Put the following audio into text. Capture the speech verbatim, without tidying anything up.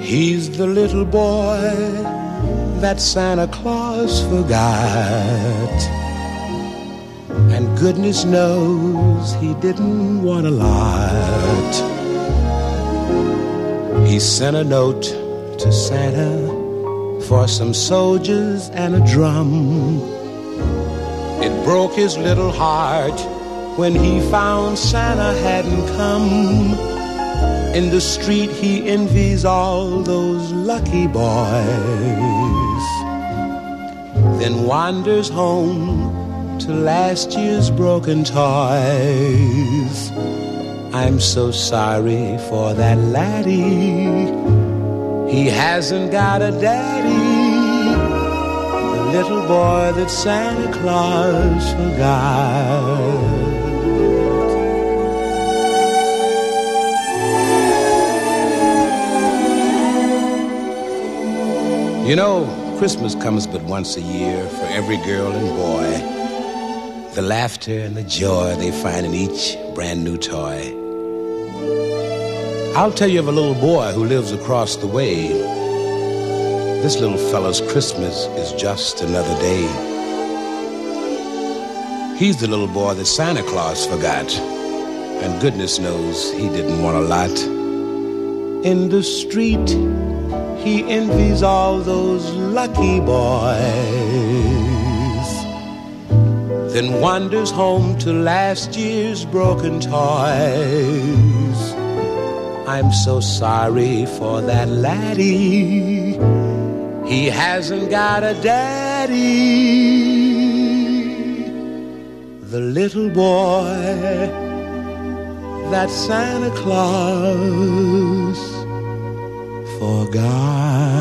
He's the little boy that Santa Claus forgot. And goodness knows he didn't want a lot. He sent a note to Santa for some soldiers and a drum. It broke his little heart when he found Santa hadn't come. In the street he envies all those lucky boys, then wanders home to last year's broken toys. I'm so sorry for that laddie, he hasn't got a daddy, the little boy that Santa Claus forgot. You know, Christmas comes but once a year for every girl and boy. The laughter and the joy they find in each brand new toy. I'll tell you of a little boy who lives across the way. This little fella's Christmas is just another day. He's the little boy that Santa Claus forgot, and goodness knows he didn't want a lot. In the street, he envies all those lucky boys, then wanders home to last year's broken toys. I'm so sorry for that laddie, he hasn't got a daddy, the little boy that Santa Claus forgot.